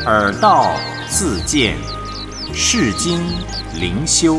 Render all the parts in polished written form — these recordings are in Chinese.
耳道自见，世经灵修。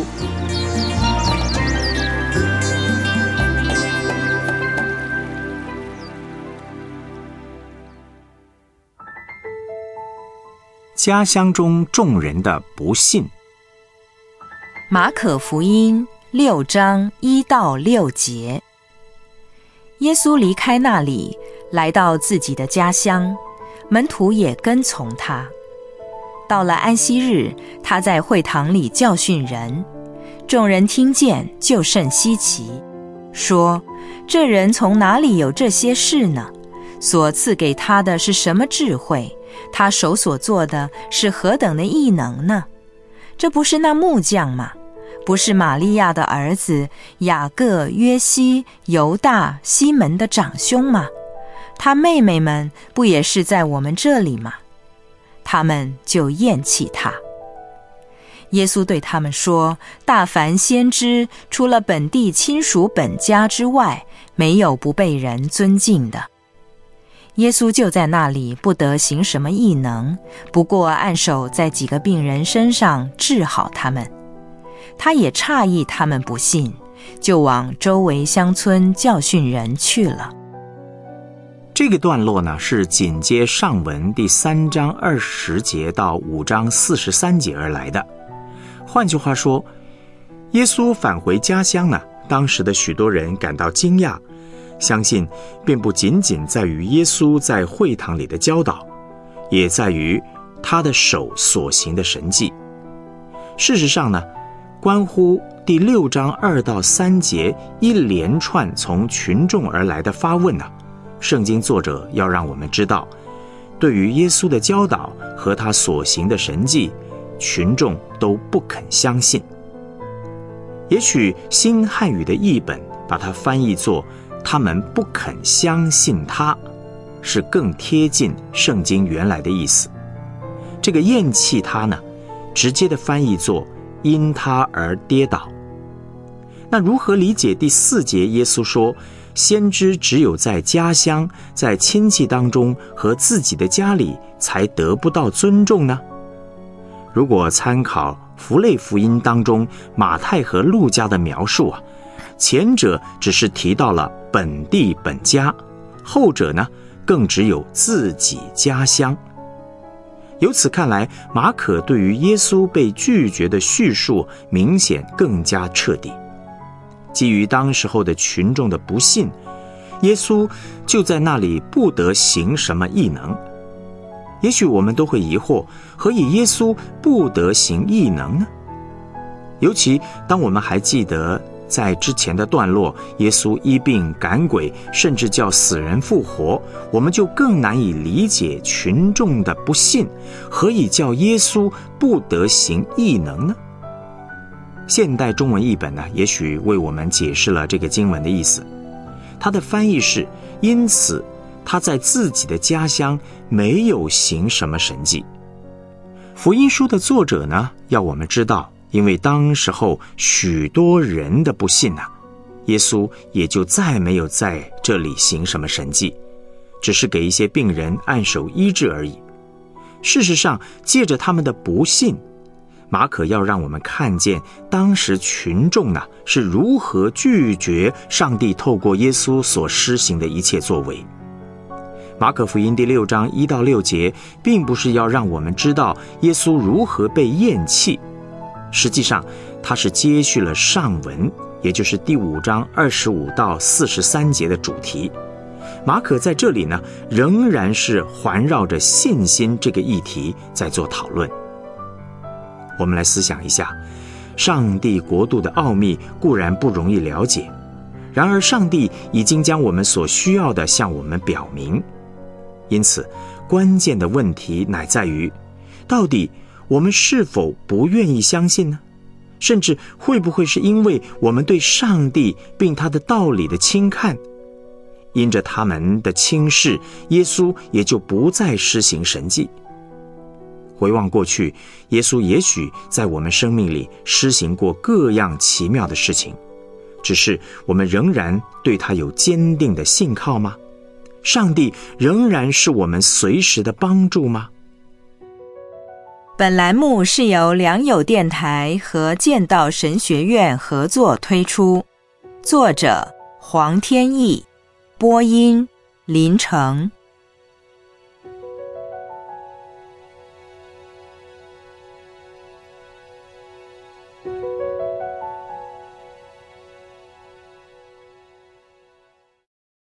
家乡中众人的不信。 马可福音6章1到6节。耶稣离开那里，来到自己的家乡，门徒也跟从他。到了安息日，他在会堂里教训人，众人听见就甚稀奇，说：这人从哪里有这些事呢？所赐给他的是什么智慧？他手所做的是何等的异能呢？这不是那木匠吗？不是玛利亚的儿子雅各、约西、犹大、西门的长兄吗？他妹妹们不也是在我们这里吗？他们就厌弃他。耶稣对他们说：大凡先知，除了本地亲属本家之外，没有不被人尊敬的。耶稣就在那里不得行什么异能，不过按手在几个病人身上治好他们。他也诧异他们不信，就往周围乡村教训人去了。 这个段落呢，是紧接上文第3章20节到5章43节而来的。换句话说，耶稣返回家乡呢，当时的许多人感到惊讶，相信并不仅仅在于耶稣在会堂里的教导，也在于他的手所行的神迹。事实上呢，关乎第6章2到3节一连串从群众而来的发问呢，圣经作者要让我们知道，对于耶稣的教导和他所行的神迹，群众都不肯相信。也许新汉语的译本把它翻译作他们不肯相信他，是更贴近圣经原来的意思。这个厌弃他呢，直接的翻译作因他而跌倒。那如何理解第4节耶稣说先知只有在家乡，在亲戚当中和自己的家里才得不到尊重呢？如果参考符类福音当中马太和路加的描述啊，前者只是提到了本地本家，后者呢更只有自己家乡。由此看来，马可对于耶稣被拒绝的叙述明显更加彻底。基于当时候的群众的不信，耶稣就在那里不得行什么异能。也许我们都会疑惑，何以耶稣不得行异能呢？尤其当我们还记得在之前的段落，耶稣医病赶鬼，甚至叫死人复活，我们就更难以理解群众的不信，何以叫耶稣不得行异能呢？现代中文译本呢，也许为我们解释了这个经文的意思。它的翻译是：因此他在自己的家乡没有行什么神迹。福音书的作者呢，要我们知道，因为当时候许多人的不信啊，耶稣也就再没有在这里行什么神迹，只是给一些病人按手医治而已。事实上，借着他们的不信，马可要让我们看见当时群众呢是如何拒绝上帝透过耶稣所施行的一切作为。马可福音第6章1到6节并不是要让我们知道耶稣如何被厌弃，实际上他是接续了上文，也就是第5章25到43节的主题。马可在这里呢，仍然是环绕着信心这个议题在做讨论。我们来思想一下，上帝国度的奥秘固然不容易了解，然而上帝已经将我们所需要的向我们表明。因此，关键的问题乃在于，到底我们是否不愿意相信呢？甚至会不会是因为我们对上帝并他的道理的轻看，因着他们的轻视，耶稣也就不再施行神迹。回望过去，耶稣也许在我们生命里施行过各样奇妙的事情，只是我们仍然对他有坚定的信靠吗？上帝仍然是我们随时的帮助吗？ 本栏目是由良友电台和剑道神学院合作推出，作者黄天益，播音林成。